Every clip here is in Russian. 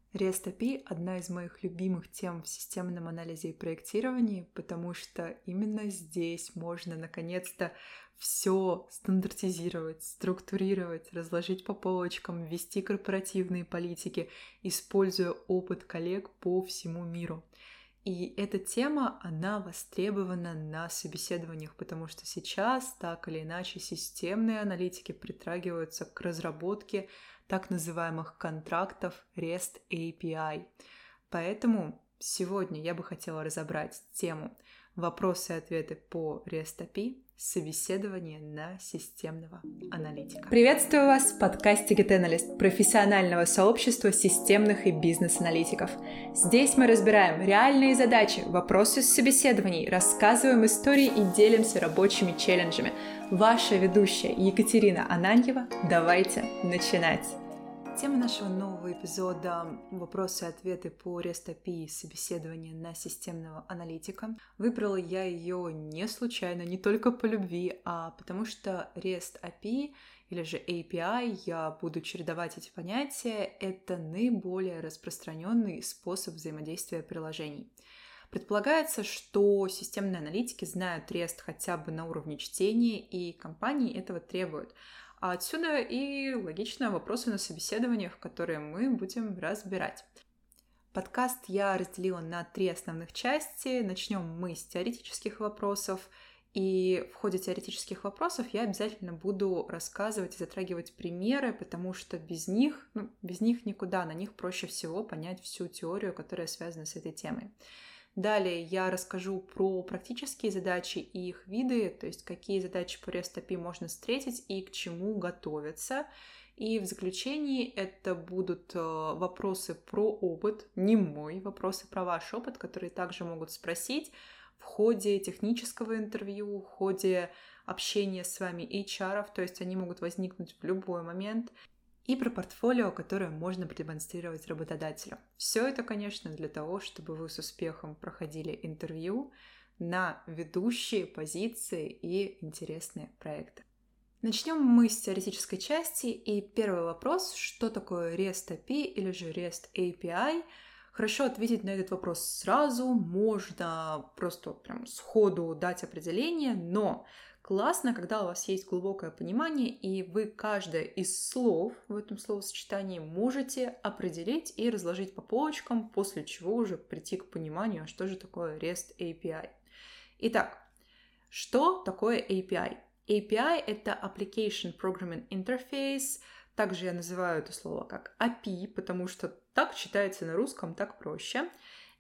REST API — одна из моих любимых тем в системном анализе и проектировании, потому что именно здесь можно наконец-то все стандартизировать, структурировать, разложить по полочкам, ввести корпоративные политики, используя опыт коллег по всему миру. И эта тема, она востребована на собеседованиях, потому что сейчас так или иначе системные аналитики притрагиваются к разработке так называемых контрактов REST API. Поэтому сегодня я бы хотела разобрать тему вопросы и ответы по REST API, собеседование на системного аналитика. Приветствую вас в подкасте GetAnalyst, профессионального сообщества системных и бизнес-аналитиков. Здесь мы разбираем реальные задачи, вопросы с собеседований, рассказываем истории и делимся рабочими челленджами. Ваша ведущая Екатерина Ананьева. Давайте начинать! Тема нашего нового эпизода — вопросы и ответы по REST API, собеседование на системного аналитика. Выбрала я ее не случайно, не только по любви, а потому что REST API или же API, я буду чередовать эти понятия, это наиболее распространенный способ взаимодействия приложений. Предполагается, что системные аналитики знают REST хотя бы на уровне чтения, и компании этого требуют. А отсюда и логично вопросы на собеседованиях, которые мы будем разбирать. Подкаст я разделила на 3 основных части. Начнем мы с теоретических вопросов. И в ходе теоретических вопросов я обязательно буду рассказывать и затрагивать примеры, потому что без них никуда, на них проще всего понять всю теорию, которая связана с этой темой. Далее я расскажу про практические задачи и их виды, то есть какие задачи по REST API можно встретить и к чему готовиться. И в заключении это будут вопросы про опыт, не мой, вопросы про ваш опыт, которые также могут спросить в ходе технического интервью, в ходе общения с вами HR, то есть они могут возникнуть в любой момент. И про портфолио, которое можно продемонстрировать работодателю. Все это, конечно, для того, чтобы вы с успехом проходили интервью на ведущие позиции и интересные проекты. Начнем мы с теоретической части. И первый вопрос: что такое REST API или же REST API? Хорошо ответить на этот вопрос сразу, можно просто прям сходу дать определение, но классно, когда у вас есть глубокое понимание, и вы каждое из слов в этом словосочетании можете определить и разложить по полочкам, после чего уже прийти к пониманию, что же такое REST API. Итак, что такое API? API — это Application Programming Interface. Также я называю это слово как API, потому что так читается на русском, так проще.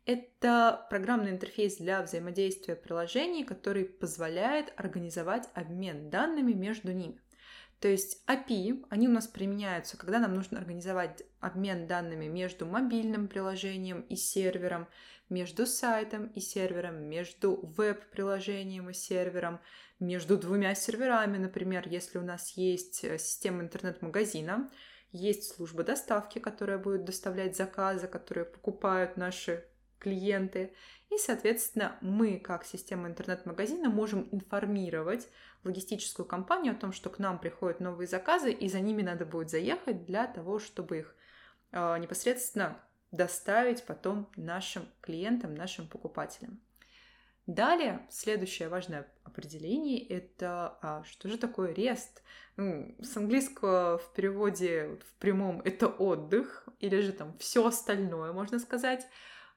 Это программный интерфейс для взаимодействия приложений, который позволяет организовать обмен данными между ними. То есть API, они у нас применяются, когда нам нужно организовать обмен данными между мобильным приложением и сервером, между сайтом и сервером, между веб-приложением и сервером, между 2 серверами, например, если у нас есть система интернет-магазина, есть служба доставки, которая будет доставлять заказы, которые покупают наши клиенты. И, соответственно, мы, как система интернет-магазина, можем информировать логистическую компанию о том, что к нам приходят новые заказы, и за ними надо будет заехать для того, чтобы их непосредственно доставить потом нашим клиентам, нашим покупателям. Далее, следующее важное определение – это что же такое REST? С английского в переводе в прямом это отдых, или же там все остальное, можно сказать.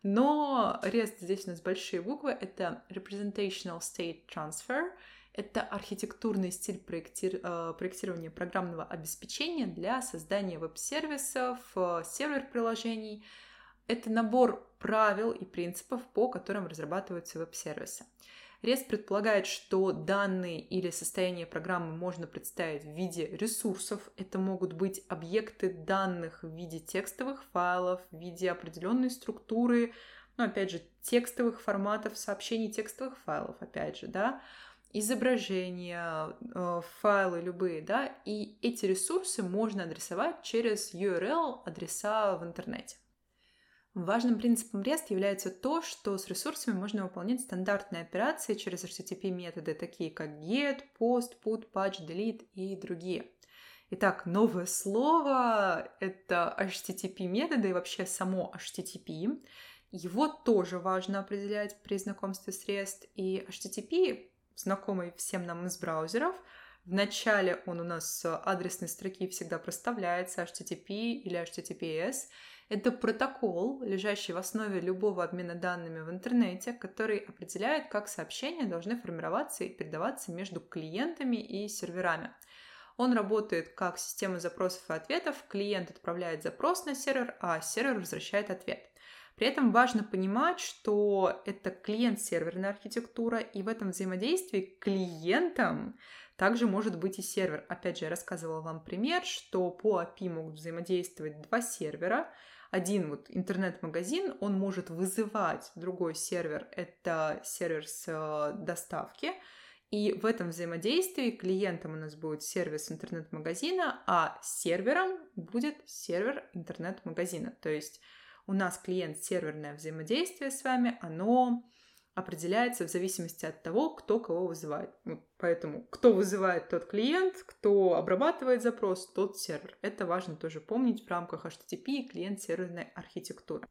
Но REST здесь у нас большие буквы, это Representational State Transfer, это архитектурный стиль проектирования программного обеспечения для создания веб-сервисов, сервер-приложений. Это набор правил и принципов, по которым разрабатываются веб-сервисы. REST предполагает, что данные или состояние программы можно представить в виде ресурсов. Это могут быть объекты данных в виде текстовых файлов, в виде определенной структуры, опять же, текстовых форматов, сообщений текстовых файлов, опять же, да, изображения, файлы любые, да, и эти ресурсы можно адресовать через URL-адреса в интернете. Важным принципом REST является то, что с ресурсами можно выполнять стандартные операции через HTTP-методы, такие как GET, POST, PUT, PATCH, DELETE и другие. Итак, новое слово — это HTTP-методы и вообще само HTTP. Его тоже важно определять при знакомстве с REST. И HTTP, знакомый всем нам из браузеров, вначале он у нас с адресной строки всегда проставляется HTTP или HTTPS. Это протокол, лежащий в основе любого обмена данными в интернете, который определяет, как сообщения должны формироваться и передаваться между клиентами и серверами. Он работает как система запросов и ответов. Клиент отправляет запрос на сервер, а сервер возвращает ответ. При этом важно понимать, что это клиент-серверная архитектура, и в этом взаимодействии клиентом также может быть и сервер. Опять же, я рассказывала вам пример, что по API могут взаимодействовать два сервера. Один вот интернет-магазин, он может вызывать другой сервер, это сервер с доставки. И в этом взаимодействии клиентом у нас будет сервис интернет-магазина, а сервером будет сервер интернет-магазина. То есть у нас клиент-серверное взаимодействие с вами, оно определяется в зависимости от того, кто кого вызывает. Поэтому кто вызывает, тот клиент, кто обрабатывает запрос, тот сервер. Это важно тоже помнить в рамках HTTP и клиент-серверной архитектуры.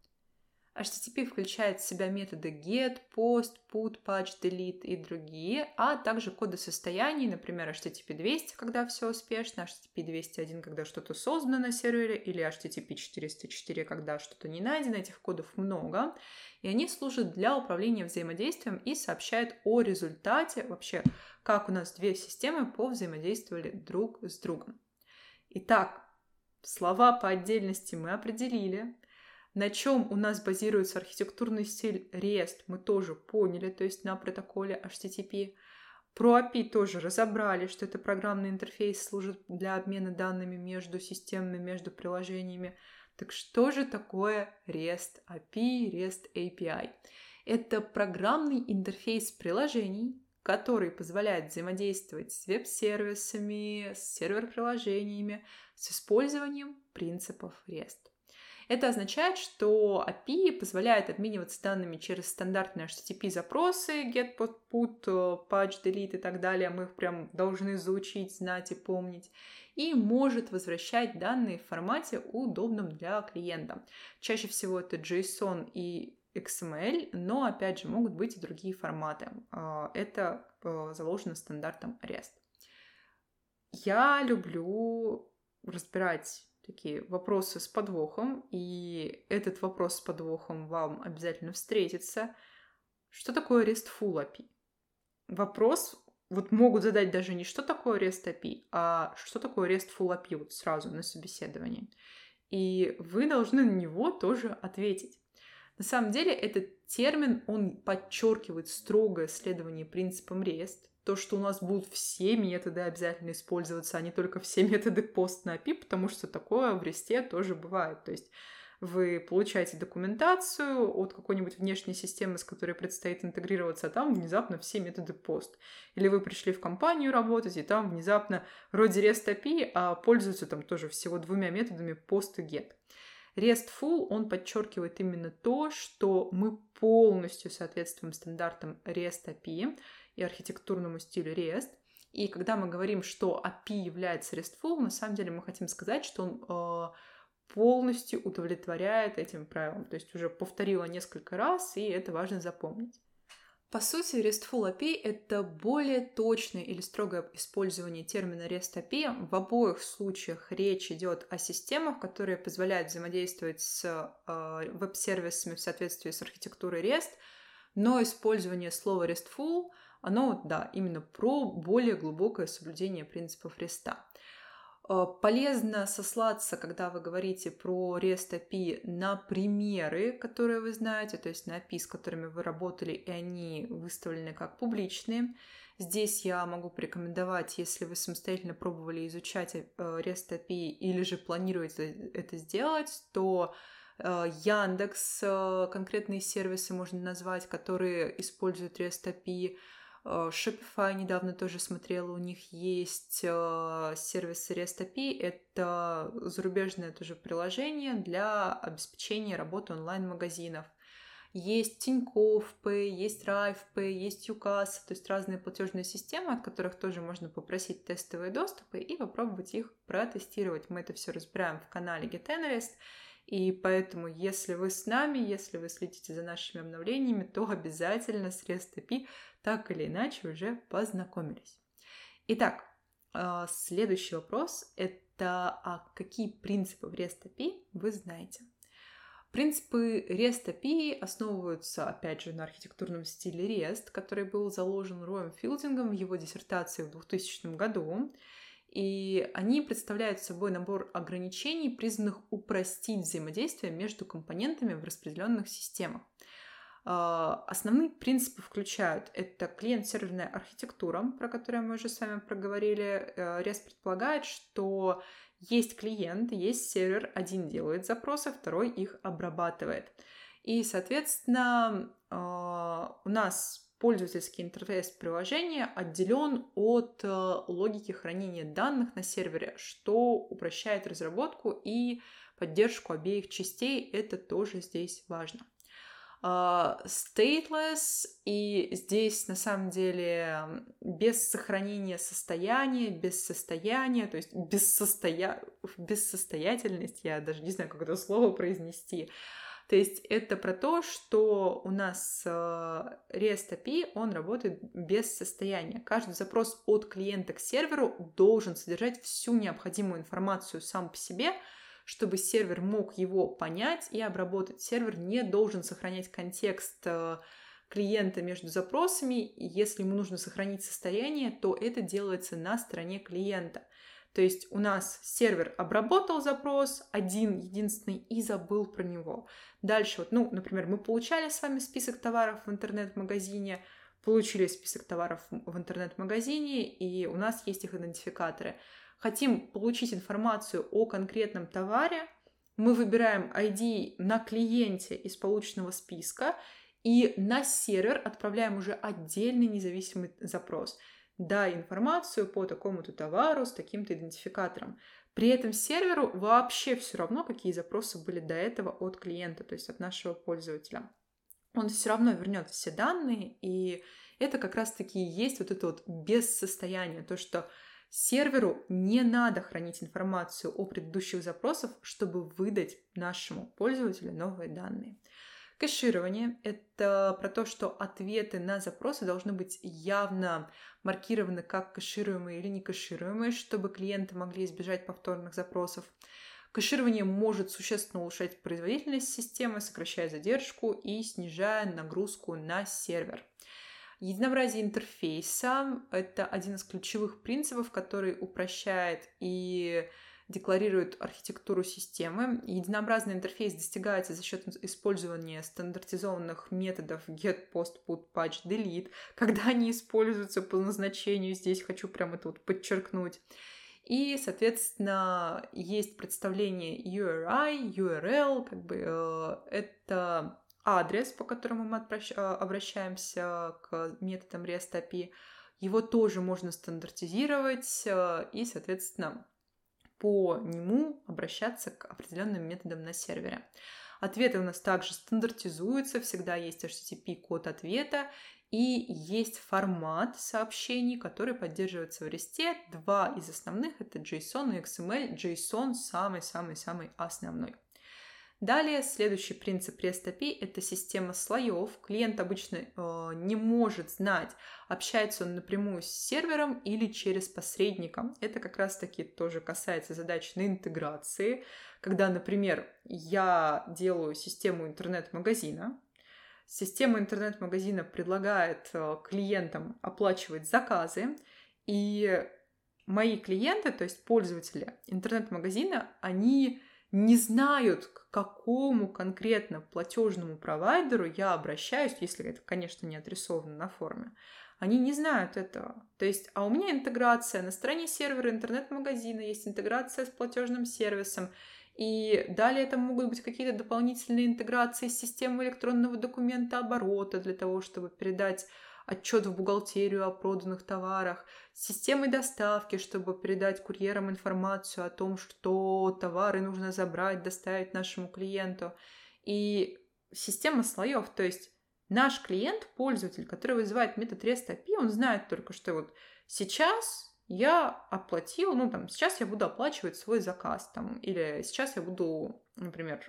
HTTP включает в себя методы get, post, put, patch, delete и другие, а также коды состояний, например, HTTP 200, когда все успешно, HTTP 201, когда что-то создано на сервере, или HTTP 404, когда что-то не найдено. Этих кодов много, и они служат для управления взаимодействием и сообщают о результате, вообще, как у нас две системы повзаимодействовали друг с другом. Итак, слова по отдельности мы определили. На чем у нас базируется архитектурный стиль REST, мы тоже поняли, то есть на протоколе HTTP. Про API тоже разобрали, что это программный интерфейс, служит для обмена данными между системами, между приложениями. Так что же такое REST API, REST API? Это программный интерфейс приложений, который позволяет взаимодействовать с веб-сервисами, с сервер-приложениями, с использованием принципов REST. Это означает, что API позволяет обмениваться данными через стандартные HTTP-запросы, get, post, put, patch, delete и так далее. Мы их прям должны заучить, знать и помнить. И может возвращать данные в формате, удобном для клиента. Чаще всего это JSON и XML, но, опять же, могут быть и другие форматы. Это заложено стандартом REST. Я люблю разбирать такие вопросы с подвохом, и этот вопрос с подвохом вам обязательно встретится. Что такое RESTful API? Вопрос вот могут задать даже не что такое REST API, а что такое RESTful API вот сразу на собеседовании. И вы должны на него тоже ответить. На самом деле этот термин, он подчеркивает строгое следование принципам REST. То, что у нас будут все методы обязательно использоваться, а не только все методы пост на API, потому что такое в REST тоже бывает. То есть вы получаете документацию от какой-нибудь внешней системы, с которой предстоит интегрироваться, а там внезапно все методы пост. Или вы пришли в компанию работать, и там внезапно вроде REST API, а пользуются там тоже всего двумя методами post и get. RESTful, он подчеркивает именно то, что мы полностью соответствуем стандартам REST API и архитектурному стилю REST. И когда мы говорим, что API является RESTful, на самом деле мы хотим сказать, что он полностью удовлетворяет этим правилам. То есть уже повторила несколько раз, и это важно запомнить. По сути, RESTful API — это более точное или строгое использование термина REST API. В обоих случаях речь идет о системах, которые позволяют взаимодействовать с веб-сервисами в соответствии с архитектурой REST, но использование слова RESTful, оно, да, именно про более глубокое соблюдение принципов REST. Полезно сослаться, когда вы говорите про REST API, на примеры, которые вы знаете, то есть на API, с которыми вы работали, и они выставлены как публичные. Здесь я могу порекомендовать, если вы самостоятельно пробовали изучать REST API или же планируете это сделать, то Яндекс, конкретные сервисы можно назвать, которые используют REST API. Shopify недавно тоже смотрела, у них есть сервис REST API, это зарубежное тоже приложение для обеспечения работы онлайн-магазинов. Есть Тинькофф Pay, есть Райф Pay, есть ЮКАС, то есть разные платежные системы, от которых тоже можно попросить тестовые доступы и попробовать их протестировать. Мы это все разбираем в канале GetAnalyst, и поэтому, если вы с нами, если вы следите за нашими обновлениями, то обязательно с REST API так или иначе уже познакомились. Итак, следующий вопрос – это какие принципы в REST API вы знаете? Принципы REST API основываются, опять же, на архитектурном стиле REST, который был заложен Роем Филдингом в его диссертации в 2000 году. И они представляют собой набор ограничений, призванных упростить взаимодействие между компонентами в распределенных системах. Основные принципы включают это клиент-серверная архитектура, про которую мы уже с вами проговорили. REST предполагает, что есть клиент, есть сервер, один делает запросы, второй их обрабатывает. И, соответственно, у нас пользовательский интерфейс приложения отделен от логики хранения данных на сервере, что упрощает разработку и поддержку обеих частей. Это тоже здесь важно. Stateless, и здесь на самом деле без сохранения состояния, без состояния, то есть бессостоятельность, я даже не знаю, как это слово произнести. То есть это про то, что у нас REST API, он работает без состояния. Каждый запрос от клиента к серверу должен содержать всю необходимую информацию сам по себе, чтобы сервер мог его понять и обработать. Сервер не должен сохранять контекст клиента между запросами. И если ему нужно сохранить состояние, то это делается на стороне клиента. То есть у нас сервер обработал запрос один, единственный, и забыл про него. Дальше, например, мы получали с вами список товаров в интернет-магазине, получили список товаров в интернет-магазине, и у нас есть их идентификаторы. Хотим получить информацию о конкретном товаре, мы выбираем ID на клиенте из полученного списка и на сервер отправляем уже отдельный независимый запрос. Дай информацию по такому-то товару с таким-то идентификатором. При этом серверу вообще все равно, какие запросы были до этого от клиента, то есть от нашего пользователя. Он все равно вернет все данные, и это как раз-таки и есть это без состояния, то, что серверу не надо хранить информацию о предыдущих запросах, чтобы выдать нашему пользователю новые данные. Кэширование – это про то, что ответы на запросы должны быть явно маркированы как кэшируемые или не кэшируемые, чтобы клиенты могли избежать повторных запросов. Кэширование может существенно улучшать производительность системы, сокращая задержку и снижая нагрузку на сервер. Единообразие интерфейса – это один из ключевых принципов, который упрощает и декларирует архитектуру системы. Единообразный интерфейс достигается за счет использования стандартизованных методов get, post, put, patch, delete, когда они используются по назначению. Здесь хочу прямо это подчеркнуть. И, соответственно, есть представление URI, URL, это адрес, по которому мы обращаемся к методам REST API. Его тоже можно стандартизировать и, соответственно, по нему обращаться к определенным методам на сервере. Ответы у нас также стандартизуются, всегда есть HTTP-код ответа, и есть формат сообщений, который поддерживается в REST. Два из основных — это JSON и XML. JSON самый-самый-самый основной. Далее, следующий принцип REST API – это система слоев. Клиент обычно не может знать, общается он напрямую с сервером или через посредника. Это как раз-таки тоже касается задач на интеграции, когда, например, я делаю систему интернет-магазина. Система интернет-магазина предлагает клиентам оплачивать заказы, и мои клиенты, то есть пользователи интернет-магазина, они не знают, к какому конкретно платежному провайдеру я обращаюсь, если это, конечно, не отрисовано на форме. Они не знают этого. То есть, у меня интеграция на стороне сервера интернет-магазина, есть интеграция с платежным сервисом, и далее это могут быть какие-то дополнительные интеграции с системой электронного документа оборота для того, чтобы передать отчет в бухгалтерию о проданных товарах, с системой доставки, чтобы передать курьерам информацию о том, что товары нужно забрать, доставить нашему клиенту. И система слоев, то есть наш клиент, пользователь, который вызывает метод REST API, он знает только, что вот сейчас я оплатил, сейчас я буду оплачивать свой заказ, или сейчас я буду, например,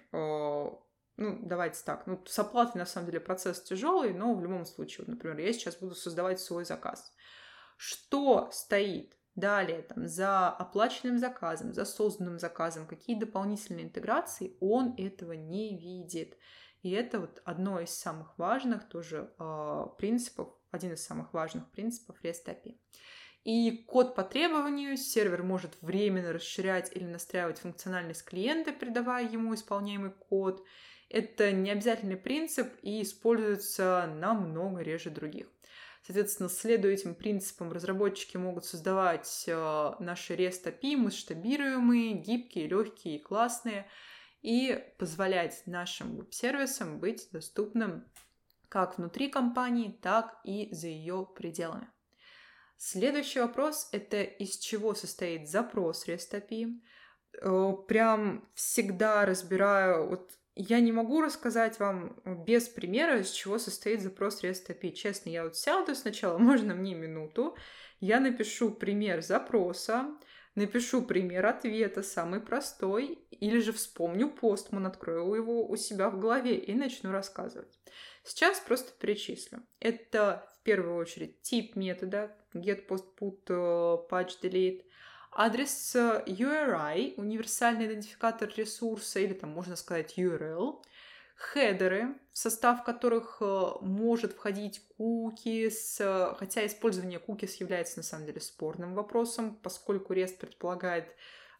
давайте так, с оплатой на самом деле процесс тяжелый, но в любом случае, например, я сейчас буду создавать свой заказ. Что стоит далее за оплаченным заказом, за созданным заказом, какие дополнительные интеграции, он этого не видит. И это одно из самых важных тоже принципов, один из самых важных принципов REST API. И код по требованию сервер может временно расширять или настраивать функциональность клиента, передавая ему исполняемый код. Это не обязательный принцип и используется намного реже других. Соответственно, следуя этим принципам, разработчики могут создавать наши REST API масштабируемые, гибкие, легкие и классные, и позволять нашим веб-сервисам быть доступным как внутри компании, так и за ее пределами. Следующий вопрос – это из чего состоит запрос REST API. Прям всегда разбираю, я не могу рассказать вам без примера, из чего состоит запрос REST API. Честно, я сяду сначала, можно мне минуту, я напишу пример запроса, напишу пример ответа, самый простой, или же вспомню Postman, открою его у себя в голове и начну рассказывать. Сейчас просто перечислю. Это в первую очередь тип метода get, post, put, patch, delete, адрес URI, универсальный идентификатор ресурса, или можно сказать URL, хедеры, в состав которых может входить cookies, хотя использование cookies является на самом деле спорным вопросом, поскольку REST предполагает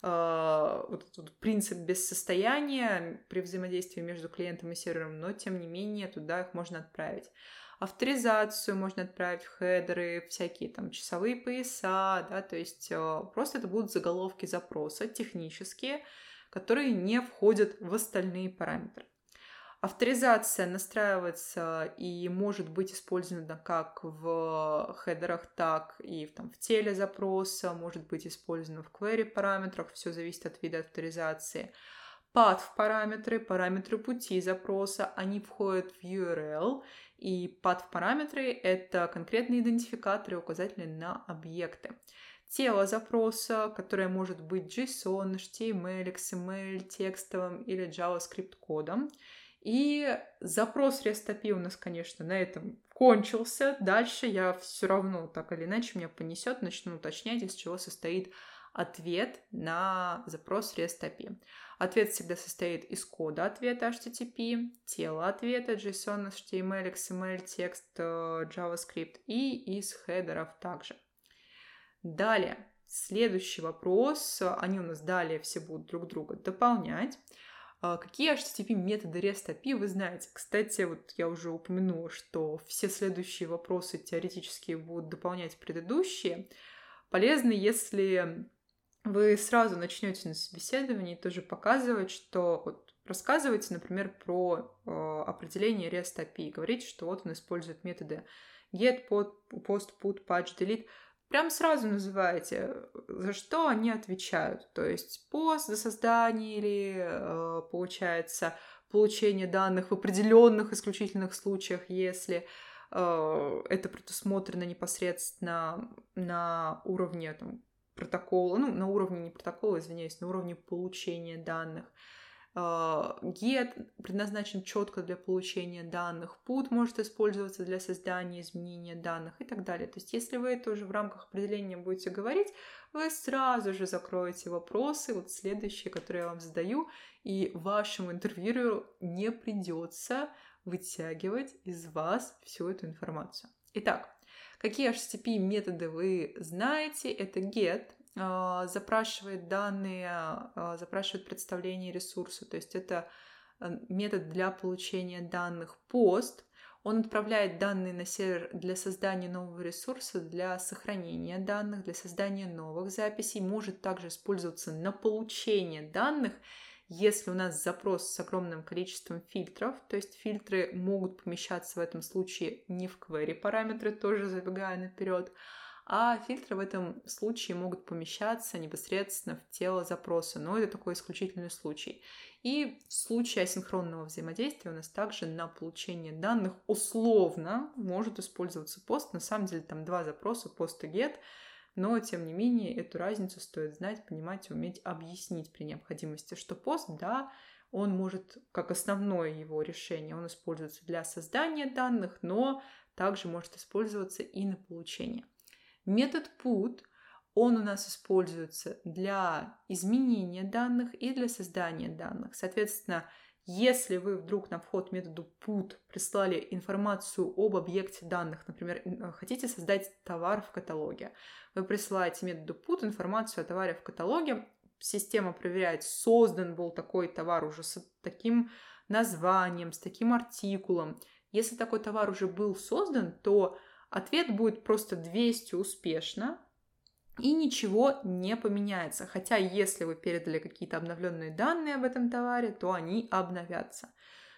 этот принцип без состояния при взаимодействии между клиентом и сервером, но тем не менее туда их можно отправить. Авторизацию можно отправить в хедеры, всякие часовые пояса, то есть просто это будут заголовки запроса технические, которые не входят в остальные параметры. Авторизация настраивается и может быть использована как в хедерах, так и в теле запроса, может быть использована в query параметрах, все зависит от вида авторизации. Path параметры пути запроса, они входят в URL, и path параметры — это конкретные идентификаторы, указатели на объекты. Тело запроса, которое может быть JSON, HTML, XML, текстовым или JavaScript кодом. И запрос REST API у нас, конечно, на этом кончился. Дальше я все равно, так или иначе, меня понесет, начну уточнять, из чего состоит ответ на запрос REST API. Ответ всегда состоит из кода ответа HTTP, тела ответа JSON, HTML, XML, текст, JavaScript и из хедеров также. Далее, следующий вопрос. Они у нас далее все будут друг друга дополнять. Какие HTTP методы REST API вы знаете? Кстати, я уже упомянула, что все следующие вопросы теоретически будут дополнять предыдущие. Полезно, если вы сразу начнете на собеседовании тоже показывать, что рассказывайте, например, про определение REST API. Говорите, что он использует методы get, post, put, patch, delete. Прям сразу называете, за что они отвечают. То есть пост за создание или, получается, получение данных в определенных исключительных случаях, если это предусмотрено непосредственно на уровне протокола, на уровне не протокола, извиняюсь, на уровне получения данных. Get предназначен четко для получения данных, put может использоваться для создания изменения данных и так далее. То есть, если вы это уже в рамках определения будете говорить, вы сразу же закроете вопросы, следующие, которые я вам задаю, и вашему интервьюеру не придется вытягивать из вас всю эту информацию. Итак, какие HTTP методы вы знаете? Это get, запрашивает данные, запрашивает представление ресурса, то есть это метод для получения данных. Post, он отправляет данные на сервер для создания нового ресурса, для сохранения данных, для создания новых записей, может также использоваться на получение данных, если у нас запрос с огромным количеством фильтров, то есть фильтры могут помещаться в этом случае не в query параметры, тоже забегая наперед, а фильтры в этом случае могут помещаться непосредственно в тело запроса, но это такой исключительный случай. И в случае асинхронного взаимодействия у нас также на получение данных условно может использоваться пост. На самом деле там два запроса, пост и get, но тем не менее эту разницу стоит знать, понимать и уметь объяснить при необходимости, что пост, да, он может, как основное его решение, он используется для создания данных, но также может использоваться и на получение. Метод put, он у нас используется для изменения данных и для создания данных. Соответственно, если вы вдруг на вход методу put прислали информацию об объекте данных, например, хотите создать товар в каталоге, вы присылаете методу put информацию о товаре в каталоге, система проверяет, создан был такой товар уже с таким названием, с таким артикулом. Если такой товар уже был создан, то ответ будет просто 200 успешно, и ничего не поменяется. Хотя, если вы передали какие-то обновленные данные об этом товаре, то они обновятся.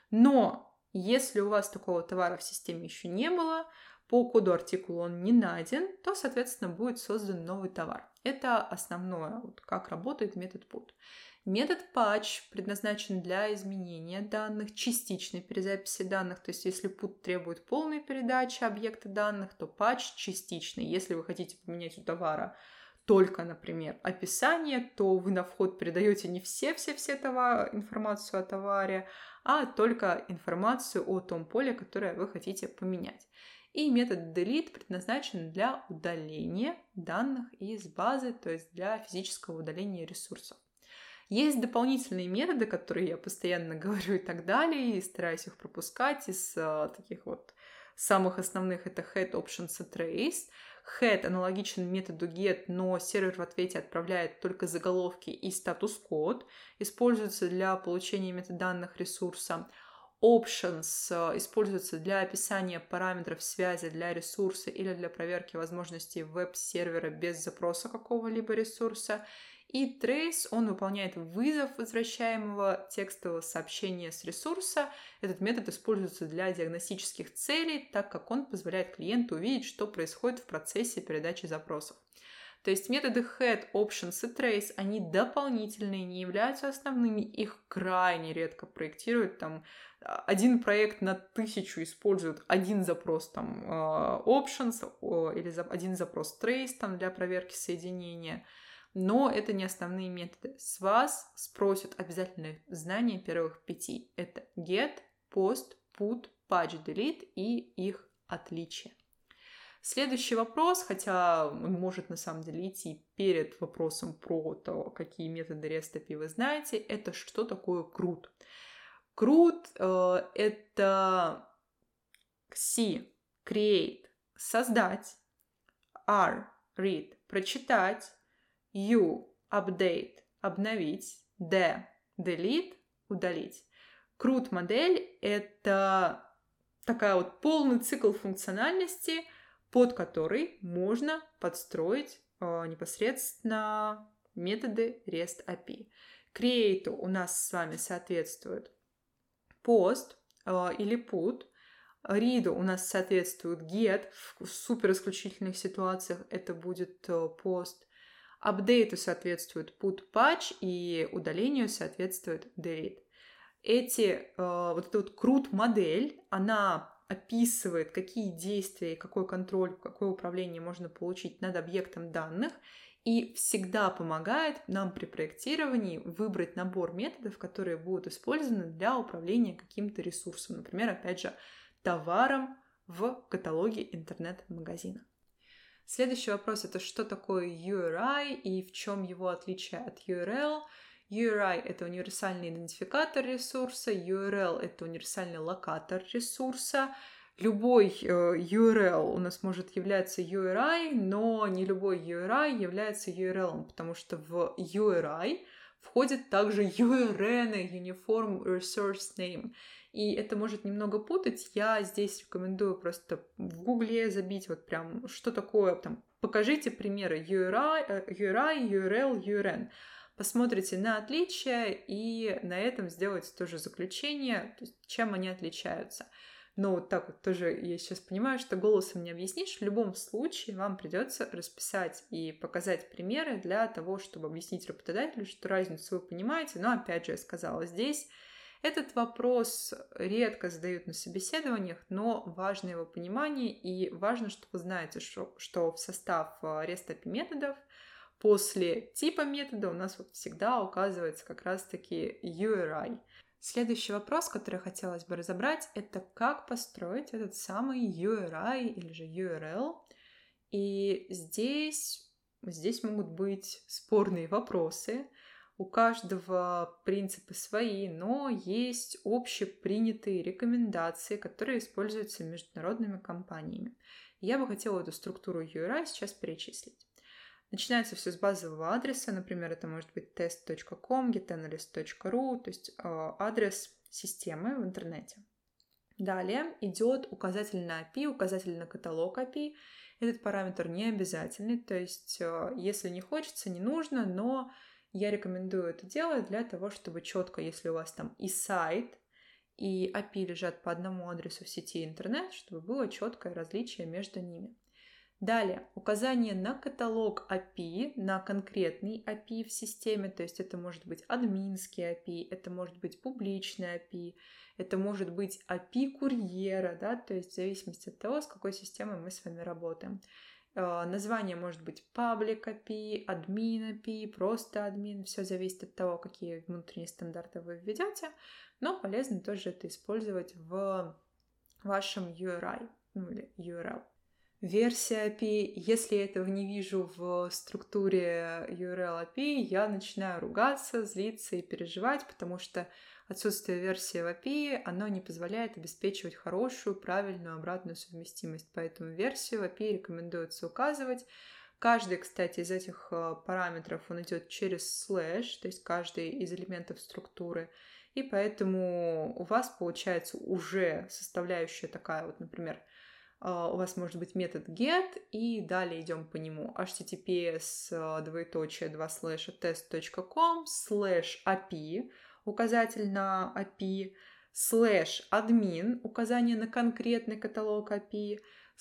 Но если у вас такого товара в системе еще не было, по коду артикула он не найден, то, соответственно, будет создан новый товар. Это основное, вот как работает метод put. Метод patch предназначен для изменения данных, частичной перезаписи данных. То есть, если put требует полной передачи объекта данных, то patch частичный. Если вы хотите поменять у товара только, например, описание, то вы на вход передаете не все-все-все информацию о товаре, а только информацию о том поле, которое вы хотите поменять. И метод delete предназначен для удаления данных из базы, то есть для физического удаления ресурсов. Есть дополнительные методы, которые я постоянно говорю и так далее, и стараюсь их пропускать. Из таких вот самых основных это head, options и trace. Head аналогичен методу get, но сервер в ответе отправляет только заголовки и статус-код. Используется для получения метаданных ресурса. Options используется для описания параметров связи для ресурса или для проверки возможностей веб-сервера без запроса какого-либо ресурса. И trace, он выполняет вызов возвращаемого текстового сообщения с ресурса. Этот метод используется для диагностических целей, так как он позволяет клиенту увидеть, что происходит в процессе передачи запросов. То есть методы head, options и trace, они дополнительные, не являются основными, их крайне редко проектируют. Там один проект на 1000 использует один запрос там, options или один запрос trace там, для проверки соединения. Но это не основные методы. С вас спросят обязательно знания первых 5. Это get, post, put, patch, delete и их отличия. Следующий вопрос, хотя он может на самом деле идти перед вопросом про то, какие методы REST API вы знаете, это что такое CRUD. CRUD это C, create, создать, R, read, прочитать, U, update, обновить, D, delete, удалить. CRUD-модель — это такая вот полный цикл функциональности, под который можно подстроить непосредственно методы REST API. Create у нас с вами соответствует post или put. Read у нас соответствует get. В супер исключительных ситуациях это будет post. Апдейту соответствует put, patch, и удалению соответствует delete. Вот эта вот CRUD-модель, она описывает, какие действия, какой контроль, какое управление можно получить над объектом данных, и всегда помогает нам при проектировании выбрать набор методов, которые будут использованы для управления каким-то ресурсом, например, опять же, товаром в каталоге интернет-магазина. Следующий вопрос — это что такое URI и в чем его отличие от URL. URI — это универсальный идентификатор ресурса, URL — это универсальный локатор ресурса. Любой URL у нас может являться URI, но не любой URI является URL, потому что в URI входит также URN, Uniform Resource Name. И это может немного путать. Я здесь рекомендую просто в Гугле забить вот прям, что такое, там, покажите примеры URI, URL, URN. Посмотрите на отличия и на этом сделайте тоже заключение, то есть, чем они отличаются. Но вот так вот тоже я сейчас понимаю, что голосом не объяснишь. В любом случае вам придется расписать и показать примеры для того, чтобы объяснить работодателю, что разницу вы понимаете. Но опять же, я сказала, здесь этот вопрос редко задают на собеседованиях, но важно его понимание, и важно, что вы знаете, что в состав REST API методов после типа метода у нас вот всегда указывается как раз-таки URI. Следующий вопрос, который хотелось бы разобрать, это как построить этот самый URI или же URL. И здесь могут быть спорные вопросы. У каждого принципы свои, но есть общепринятые рекомендации, которые используются международными компаниями. Я бы хотела эту структуру URI сейчас перечислить. Начинается все с базового адреса, например, это может быть test.com, getanalyst.ru, то есть адрес системы в интернете. Далее идет указатель на API, указатель на каталог API. Этот параметр не обязательный, то есть если не хочется, не нужно, но я рекомендую это делать для того, чтобы четко, если у вас там и сайт, и API лежат по одному адресу в сети интернет, чтобы было четкое различие между ними. Далее, указание на каталог API, на конкретный API в системе, то есть это может быть админский API, это может быть публичный API, это может быть API курьера, да, то есть в зависимости от того, с какой системой мы с вами работаем. Название может быть Public API, Admin API, просто Admin, все зависит от того, какие внутренние стандарты вы введете, но полезно тоже это использовать в вашем URI, или URL. Версия API, если я этого не вижу в структуре URL API, я начинаю ругаться, злиться и переживать, потому что отсутствие версии в API, оно не позволяет обеспечивать хорошую, правильную обратную совместимость. Поэтому версию в API рекомендуется указывать. Каждый, кстати, из этих параметров, он идет через слэш, то есть каждый из элементов структуры. И поэтому у вас получается уже составляющая такая вот, например, у вас может быть метод get, и далее идем по нему https двоеточие 2/test.com /API, указатель на API, /admin, указание на конкретный каталог API,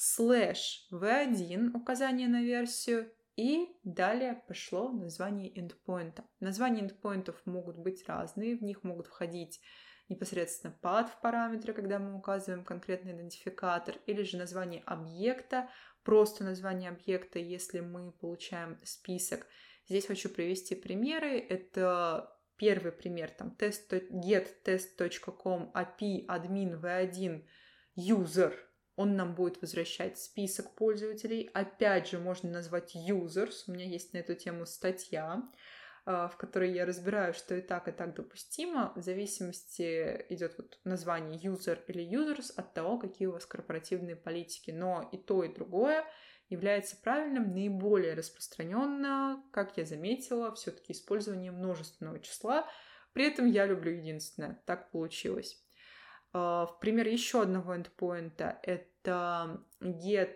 /v1, указание на версию, и далее пошло название endpoint. Названия endpointов могут быть разные, в них могут входить непосредственно path параметры, когда мы указываем конкретный идентификатор, или же название объекта, просто название объекта, если мы получаем список. Здесь хочу привести примеры. Это первый пример, там get test.com API admin v1 user. Он нам будет возвращать список пользователей. Опять же, можно назвать users. У меня есть на эту тему статья, в которой я разбираю, что и так допустимо. В зависимости идет вот название user или users от того, какие у вас корпоративные политики. Но и то, и другое является правильным. Наиболее распространенно, как я заметила, все-таки использование множественного числа. При этом я люблю единственное. Так получилось. В пример еще одного эндпоинта это get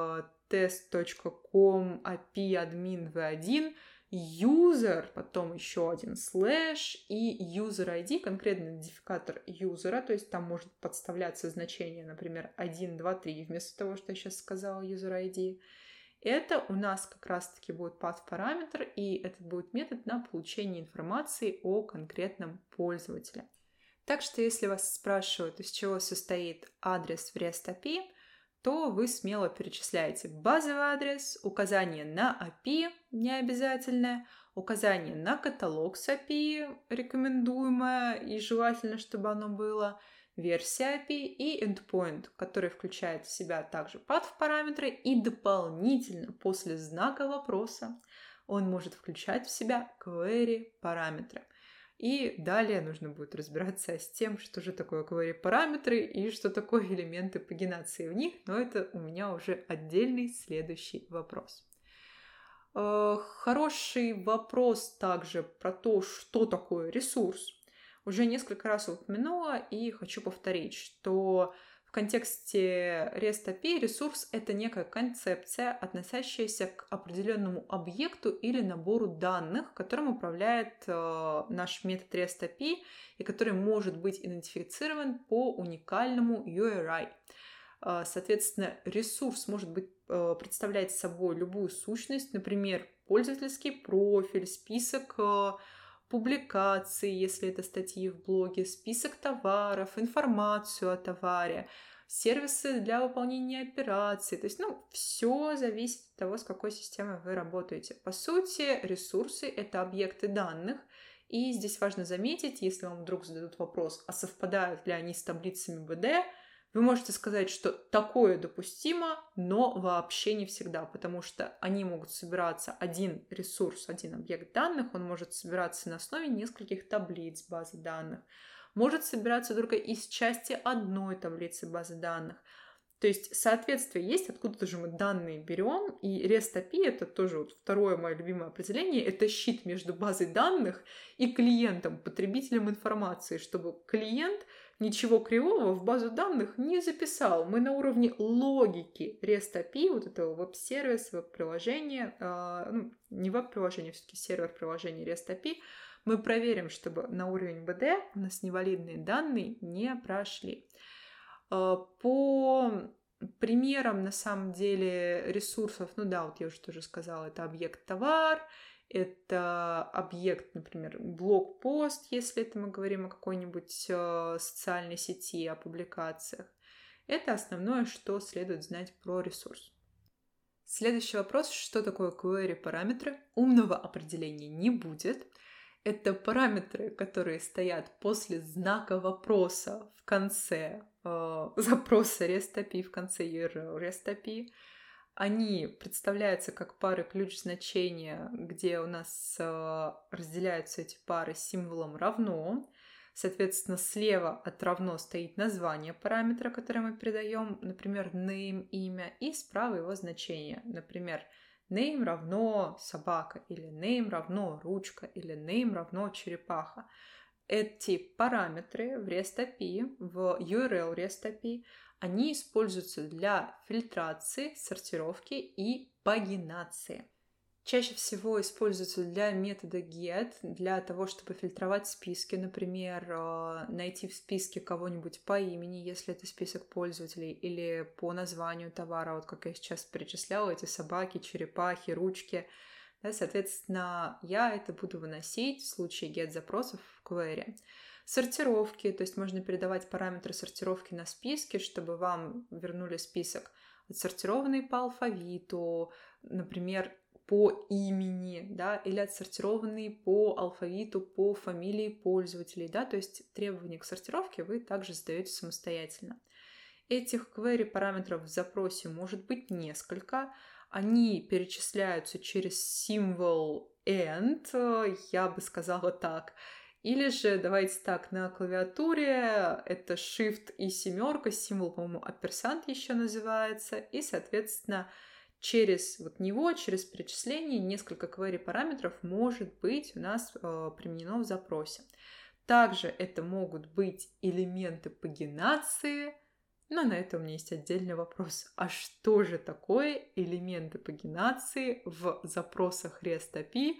test.com API admin v1 user, потом еще один слэш и user ID, конкретный идентификатор юзера, то есть там может подставляться значение, например, 1, 2, 3, вместо того, что я сейчас сказала, user ID. Это у нас как раз-таки будет path параметр, и это будет метод на получение информации о конкретном пользователе. Так что если вас спрашивают, из чего состоит адрес в REST API, то вы смело перечисляете базовый адрес, указание на API необязательное, указание на каталог с API рекомендуемое и желательно, чтобы оно было, версия API и endpoint, который включает в себя также path параметры, и дополнительно после знака вопроса он может включать в себя query параметры. И далее нужно будет разбираться с тем, что же такое query-параметры и что такое элементы пагинации в них, но это у меня уже отдельный следующий вопрос. Хороший вопрос также про то, что такое ресурс. Уже несколько раз упомянула и хочу повторить, что В контексте REST API ресурс — это некая концепция, относящаяся к определенному объекту или набору данных, которым управляет наш метод REST API и который может быть идентифицирован по уникальному URI. Соответственно, ресурс может представлять собой любую сущность, например, пользовательский профиль, список публикаций, если это статьи в блоге, список товаров, информацию о товаре, сервисы для выполнения операций. То есть, все зависит от того, с какой системой вы работаете. По сути, ресурсы — это объекты данных. И здесь важно заметить, если вам вдруг зададут вопрос, а совпадают ли они с таблицами БД, вы можете сказать, что такое допустимо, но вообще не всегда, потому что они могут собираться, один ресурс, один объект данных, он может собираться на основе нескольких таблиц базы данных, может собираться только из части одной таблицы базы данных. То есть соответствие есть, откуда-то же мы данные берем, и REST API — это тоже второе мое любимое определение, это щит между базой данных и клиентом, потребителем информации, чтобы клиент ничего кривого в базу данных не записал. Мы на уровне логики REST API, вот этого веб-сервиса, веб-приложения, не веб-приложение, все-таки сервер-приложение REST API, мы проверим, чтобы на уровень БД у нас невалидные данные не прошли. По примерам, на самом деле, ресурсов, вот я уже тоже сказала, это объект товар, это объект, например, блог-пост, если это мы говорим о какой-нибудь социальной сети, о публикациях. Это основное, что следует знать про ресурс. Следующий вопрос, что такое query-параметры? Умного определения не будет. Это параметры, которые стоят после знака вопроса в конце запроса REST API, в конце URL REST API. Они представляются как пары ключ-значения, где у нас разделяются эти пары символом равно. Соответственно, слева от равно стоит название параметра, который мы передаем, например, name, имя, и справа его значение. Например, name равно собака, или name равно ручка, или name равно черепаха. Эти параметры в REST API, в URL REST API, они используются для фильтрации, сортировки и пагинации. Чаще всего используются для метода get, для того, чтобы фильтровать списки, например, найти в списке кого-нибудь по имени, если это список пользователей, или по названию товара, вот как я сейчас перечисляла, эти собаки, черепахи, ручки. Да, соответственно, я это буду выносить в случае get-запросов в query. Сортировки, то есть можно передавать параметры сортировки на списки, чтобы вам вернули список отсортированный по алфавиту, например, по имени, да, или отсортированный по алфавиту, по фамилии пользователей, да, то есть требования к сортировке вы также задаете самостоятельно. Этих query параметров в запросе может быть несколько. Они перечисляются через символ AND, я бы сказала так. Или же, давайте так, на клавиатуре это Shift и семерка, символ, по-моему, ampersand еще называется, и, соответственно, через него, через перечисление несколько query параметров может быть у нас применено в запросе. Также это могут быть элементы пагинации, но на это у меня есть отдельный вопрос. А что же такое элементы пагинации в запросах REST API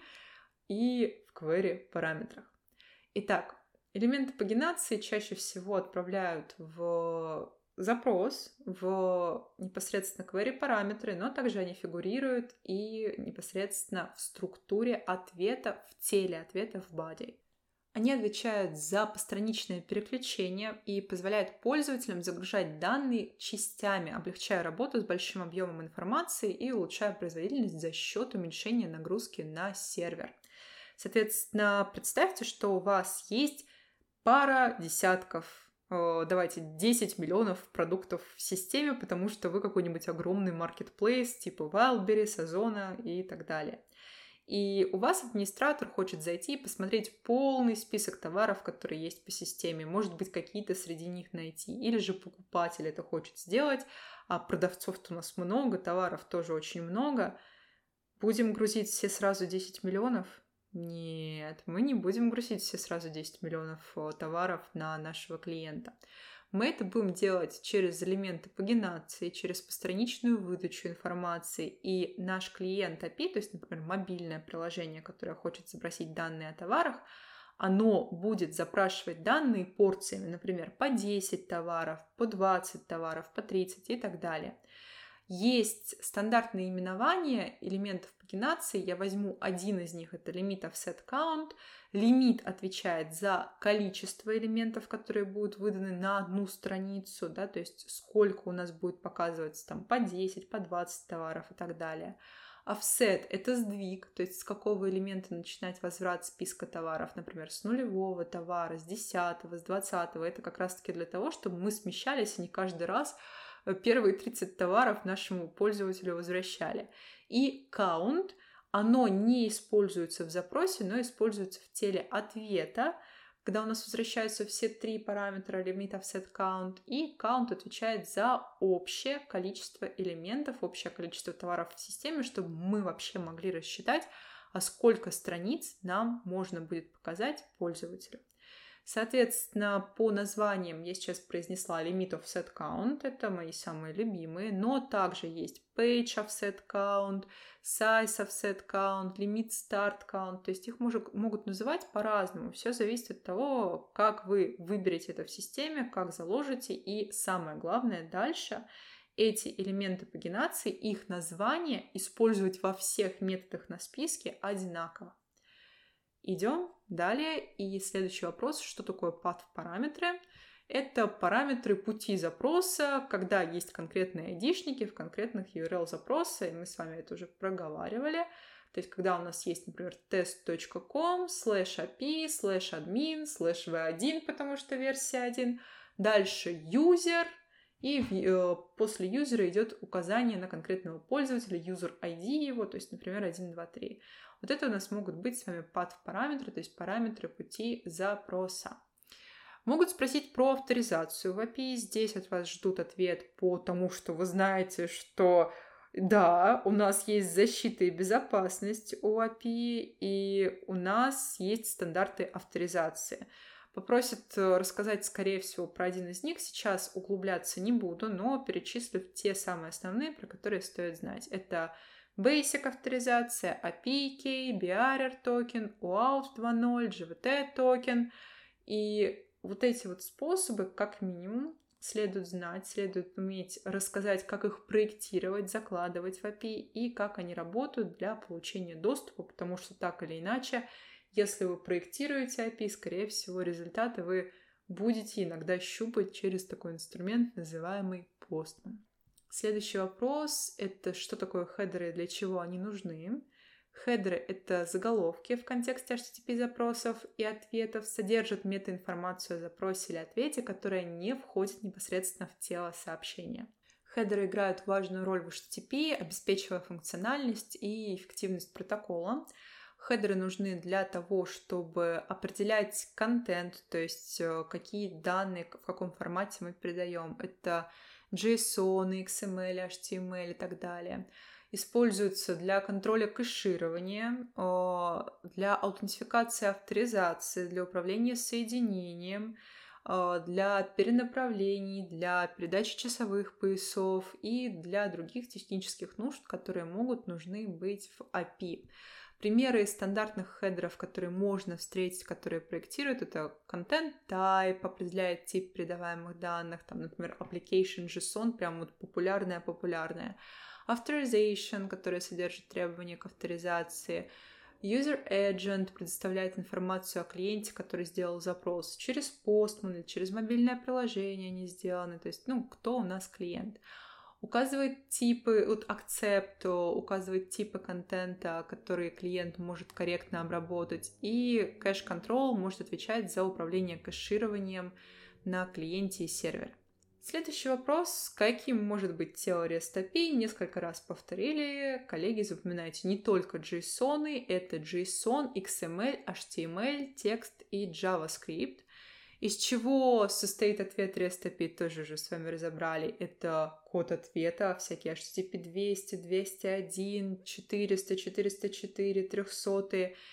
и в query параметрах? Итак, элементы пагинации чаще всего отправляют в запрос, в непосредственно query параметры, но также они фигурируют и непосредственно в структуре ответа, в теле ответа в body. Они отвечают за постраничное переключение и позволяют пользователям загружать данные частями, облегчая работу с большим объемом информации и улучшая производительность за счет уменьшения нагрузки на сервер. Соответственно, представьте, что у вас есть пара десятков, давайте 10 миллионов продуктов в системе, потому что вы какой-нибудь огромный маркетплейс типа Wildberries, Озона и так далее. И у вас администратор хочет зайти и посмотреть полный список товаров, которые есть по системе, может быть, какие-то среди них найти. Или же покупатель это хочет сделать, а продавцов-то у нас много, товаров тоже очень много. Будем грузить все сразу 10 миллионов? Нет, мы не будем грузить все сразу 10 миллионов товаров на нашего клиента. Мы это будем делать через элементы пагинации, через постраничную выдачу информации. И наш клиент API, то есть, например, мобильное приложение, которое хочет запросить данные о товарах, оно будет запрашивать данные порциями, например, по 10 товаров, по 20 товаров, по 30 и так далее. Есть стандартные именования элементов пагинации. Я возьму один из них, это limit offset count. Лимит отвечает за количество элементов, которые будут выданы на одну страницу, да, то есть сколько у нас будет показываться там по 10, по 20 товаров и так далее. Offset – это сдвиг, то есть с какого элемента начинать возврат списка товаров, например, с нулевого товара, с 10-го, с 20-го. Это как раз-таки для того, чтобы мы смещались, и не каждый раз первые 30 товаров нашему пользователю возвращали. И count, оно не используется в запросе, но используется в теле ответа, когда у нас возвращаются все три параметра limit, offset, count, и count отвечает за общее количество элементов, общее количество товаров в системе, чтобы мы вообще могли рассчитать, а сколько страниц нам можно будет показать пользователю. Соответственно, по названиям я сейчас произнесла limit offset count, это мои самые любимые, но также есть page offset count, size offset count, limit start count, то есть их могут называть по-разному, все зависит от того, как вы выберете это в системе, как заложите, и самое главное дальше эти элементы пагинации, их название использовать во всех методах на списке одинаково. Идем далее, и следующий вопрос, что такое path параметры? Это параметры пути запроса, когда есть конкретные ID-шники в конкретных URL запроса, и мы с вами это уже проговаривали. То есть, когда у нас есть, например, test.com/api/admin/v1, потому что версия 1, дальше user, и после юзера идет указание на конкретного пользователя, user ID его, то есть, например, 1, 2, 3. Вот это у нас могут быть с вами path параметры, то есть параметры пути запроса. Могут спросить про авторизацию в API. Здесь от вас ждут ответ по тому, что вы знаете, что да, у нас есть защита и безопасность у API, и у нас есть стандарты авторизации. Попросят рассказать, скорее всего, про один из них. Сейчас углубляться не буду, но перечислю те самые основные, про которые стоит знать. Это Basic авторизация, API Key, Bearer токен, OAuth 2.0, GWT токен. И вот эти вот способы, как минимум, следует знать, следует уметь рассказать, как их проектировать, закладывать в API и как они работают для получения доступа, потому что так или иначе, если вы проектируете API, скорее всего, результаты вы будете иногда щупать через такой инструмент, называемый Postman. Следующий вопрос – это что такое хедеры и для чего они нужны. Хедеры – это заголовки в контексте HTTP-запросов и ответов, содержат метаинформацию о запросе или ответе, которая не входит непосредственно в тело сообщения. Хедеры играют важную роль в HTTP, обеспечивая функциональность и эффективность протокола. Хедеры нужны для того, чтобы определять контент, то есть какие данные, в каком формате мы передаем. Это JSON, XML, HTML и так далее. Используются для контроля кэширования, для аутентификации авторизации, для управления соединением, для перенаправлений, для передачи часовых поясов и для других технических нужд, которые могут нужны быть в API. Примеры стандартных хедеров, которые можно встретить, которые проектируют, это content type, определяет тип передаваемых данных, там, например, application JSON, прям вот популярная. Authorization, которая содержит требования к авторизации. User Agent предоставляет информацию о клиенте, который сделал запрос через Postman или через мобильное приложение они сделаны, то есть, кто у нас клиент. Указывает типы, accept, указывает типы контента, которые клиент может корректно обработать, и Cache Control может отвечать за управление кэшированием на клиенте и сервере. Следующий вопрос. Каким может быть тело REST API? Несколько раз повторили. Коллеги, запоминайте, не только JSON, это JSON, XML, HTML, текст и JavaScript. Из чего состоит ответ REST API, тоже уже с вами разобрали. Это код ответа, всякие HTTP 200, 201, 400, 404, 300.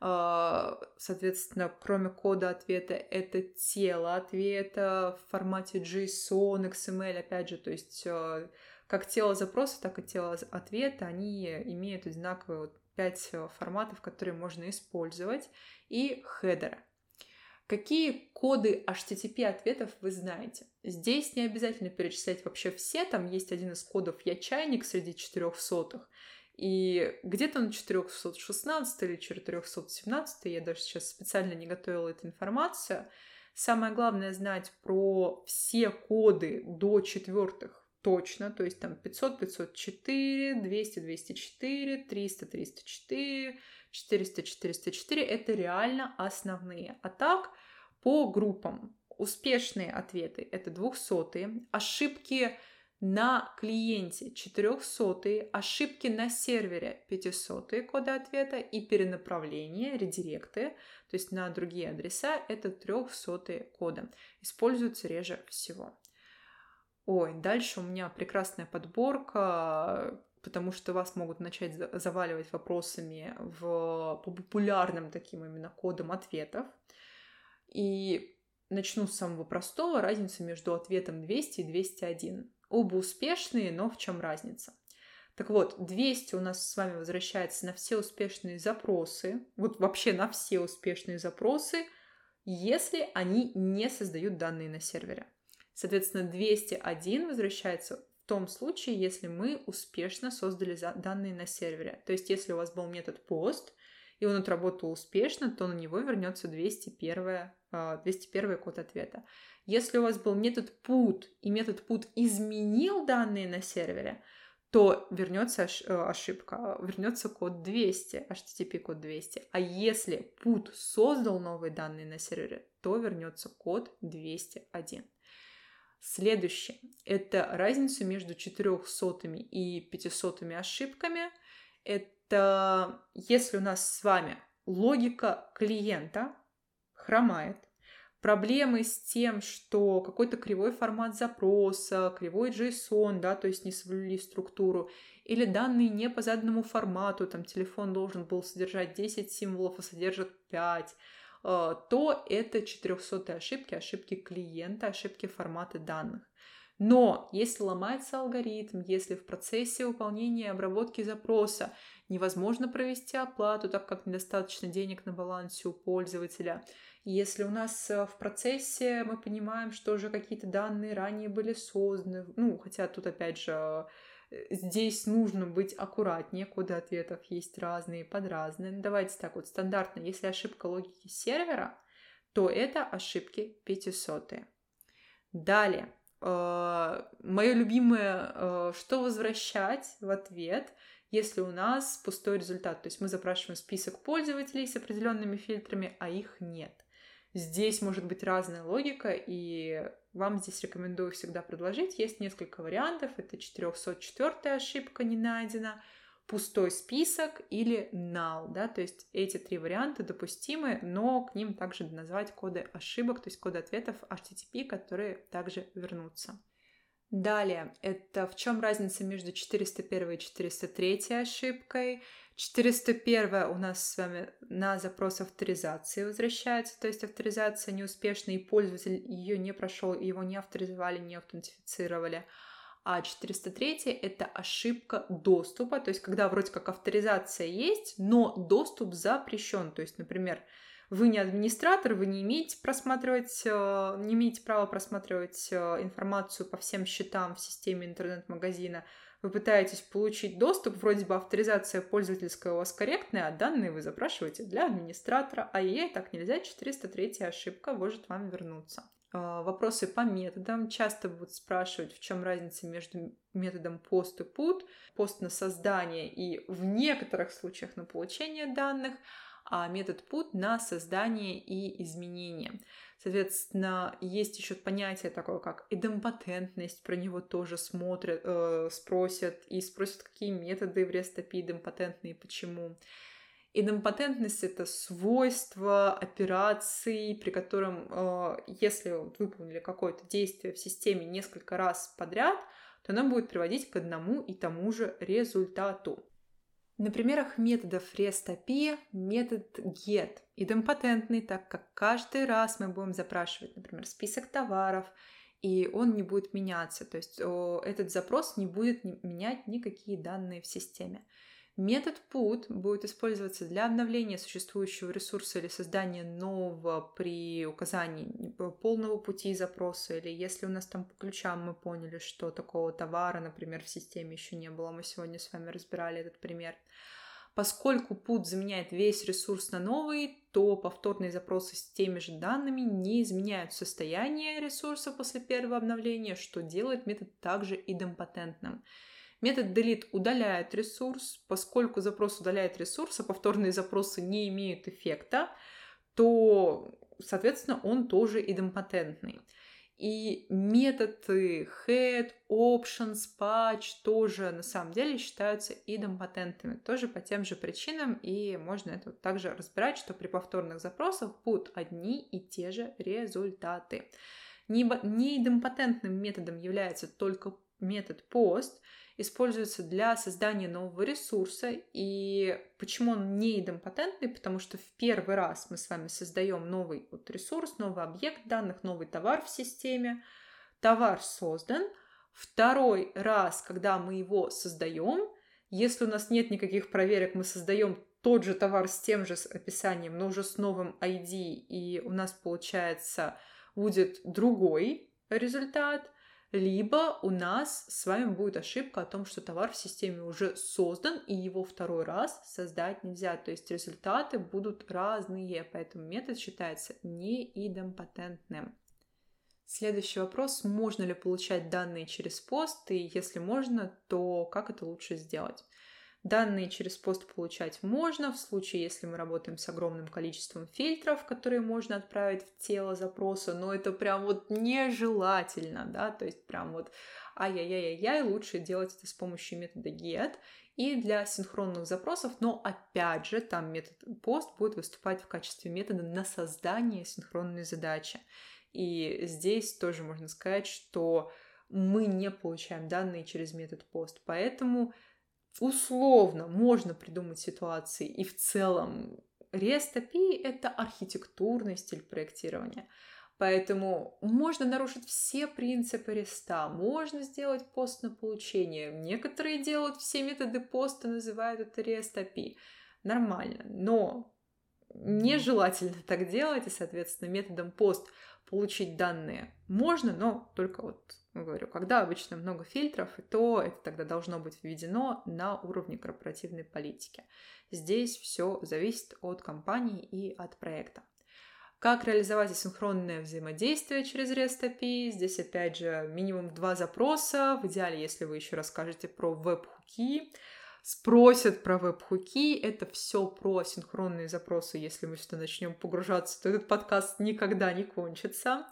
Соответственно, кроме кода ответа, это тело ответа в формате JSON, XML, опять же, то есть как тело запроса, так и тело ответа, они имеют одинаковые 5 форматов, которые можно использовать, и хедеры. Какие коды HTTP ответов вы знаете? Здесь не обязательно перечислять вообще все, там есть один из кодов «Я чайник» среди 400-х, и где-то на 416 или 417, я даже сейчас специально не готовила эту информацию. Самое главное знать про все коды до четвертых точно, то есть там 500, 504, 200, 204, 300, 304, 400, 404, это реально основные. А так, по группам, успешные ответы — это 200, ошибки на клиенте 400, ошибки на сервере 500 коды ответа и перенаправление, редиректы, то есть на другие адреса, это 300 коды. Используются реже всего. Ой, дальше у меня прекрасная подборка, потому что вас могут начать заваливать вопросами по популярным таким именно кодам ответов. И начну с самого простого, разница между ответом 200 и 201. Оба успешные, но в чем разница? Так вот, 200 у нас с вами возвращается на все успешные запросы, вот вообще на все успешные запросы, если они не создают данные на сервере. Соответственно, 201 возвращается в том случае, если мы успешно создали данные на сервере. То есть, если у вас был метод post, и он отработал успешно, то на него вернется 201 код ответа. Если у вас был метод put, и метод put изменил данные на сервере, то вернется ошибка, вернется код 200, HTTP код 200. А если put создал новые данные на сервере, то вернется код 201. Следующее – это разница между 400 и 500 ошибками. Это если у нас с вами логика клиента хромает, проблемы с тем, что какой-то кривой формат запроса, кривой JSON, да, то есть не соблюли структуру, или данные не по заданному формату, там телефон должен был содержать 10 символов, а содержит 5, то это 400 ошибки клиента, ошибки формата данных. Но если ломается алгоритм, если в процессе выполнения и обработки запроса невозможно провести оплату, так как недостаточно денег на балансе у пользователя, если у нас в процессе мы понимаем, что уже какие-то данные ранее были созданы, хотя тут опять же здесь нужно быть аккуратнее, коды ответов есть разные, под разные. Давайте так вот, стандартно, если ошибка логики сервера, то это ошибки 500. Далее, мое любимое, что возвращать в ответ, если у нас пустой результат. То есть мы запрашиваем список пользователей с определенными фильтрами, а их нет. Здесь может быть разная логика, и вам здесь рекомендую всегда предложить. Есть несколько вариантов. Это 404 ошибка не найдена, пустой список или null. Да? То есть эти три варианта допустимы, но к ним также назвать коды ошибок, то есть коды ответов HTTP, которые также вернутся. Далее, это в чем разница между 401 и 403 ошибкой. 401 у нас с вами на запрос авторизации возвращается, то есть авторизация неуспешная, и пользователь ее не прошел, его не авторизовали, не аутентифицировали. А 403 это ошибка доступа, то есть когда вроде как авторизация есть, но доступ запрещен. То есть, например, вы не администратор, вы не имеете права просматривать информацию по всем счетам в системе интернет-магазина. Вы пытаетесь получить доступ, вроде бы авторизация пользовательская у вас корректная, а данные вы запрашиваете для администратора. Так нельзя, 403 ошибка может вам вернуться. Вопросы по методам. Часто будут спрашивать, в чем разница между методом post и put. Post на создание и в некоторых случаях на получение данных, а метод put на создание и изменение. Соответственно, есть еще понятие такое, как идемпотентность, про него тоже спросят, какие методы в REST API идемпотентны и почему. Идемпотентность — это свойство операций, при котором, если выполнили какое-то действие в системе несколько раз подряд, то оно будет приводить к одному и тому же результату. На примерах методов REST API метод get идемпотентный, так как каждый раз мы будем запрашивать, например, список товаров, и он не будет меняться, то есть этот запрос не будет менять никакие данные в системе. Метод put будет использоваться для обновления существующего ресурса или создания нового при указании полного пути запроса, или если у нас там по ключам мы поняли, что такого товара, например, в системе еще не было. Мы сегодня с вами разбирали этот пример. Поскольку put заменяет весь ресурс на новый, то повторные запросы с теми же данными не изменяют состояние ресурса после первого обновления, что делает метод также идемпотентным. Метод delete удаляет ресурс. Поскольку запрос удаляет ресурс, а повторные запросы не имеют эффекта, то, соответственно, он тоже идемпотентный. И методы head, options, patch тоже на самом деле считаются идемпотентными, тоже по тем же причинам, и можно это также разбирать, что при повторных запросах будут одни и те же результаты. Неидемпотентным методом является только метод post, используется для создания нового ресурса. И почему он не идемпотентный? Потому что в первый раз мы с вами создаем новый ресурс, новый объект данных, новый товар в системе. Товар создан. Второй раз, когда мы его создаем, если у нас нет никаких проверок, мы создаем тот же товар с тем же описанием, но уже с новым ID, и у нас получается будет другой результат. Либо у нас с вами будет ошибка о том, что товар в системе уже создан, и его второй раз создать нельзя. То есть результаты будут разные, поэтому метод считается неидемпотентным. Следующий вопрос. Можно ли получать данные через пост? И если можно, то как это лучше сделать? Данные через пост получать можно в случае, если мы работаем с огромным количеством фильтров, которые можно отправить в тело запроса, но это прям нежелательно, да, то есть прям ай-яй-яй-яй, лучше делать это с помощью метода get и для синхронных запросов, но опять же там метод post будет выступать в качестве метода на создание синхронной задачи. И здесь тоже можно сказать, что мы не получаем данные через метод post, поэтому условно можно придумать ситуации, и в целом REST API — это архитектурный стиль проектирования. Поэтому можно нарушить все принципы REST, можно сделать пост на получение. Некоторые делают все методы поста, называют это REST API. Нормально, но нежелательно так делать, и, соответственно, методом пост получить данные можно, но только говорю, когда обычно много фильтров, то это тогда должно быть введено на уровне корпоративной политики. Здесь все зависит от компании и от проекта. Как реализовать асинхронное взаимодействие через REST API? Здесь, опять же, минимум 2 запроса. В идеале, если вы еще расскажете про веб-хуки, спросят про веб-хуки, это все про асинхронные запросы. Если мы сюда начнем погружаться, то этот подкаст никогда не кончится.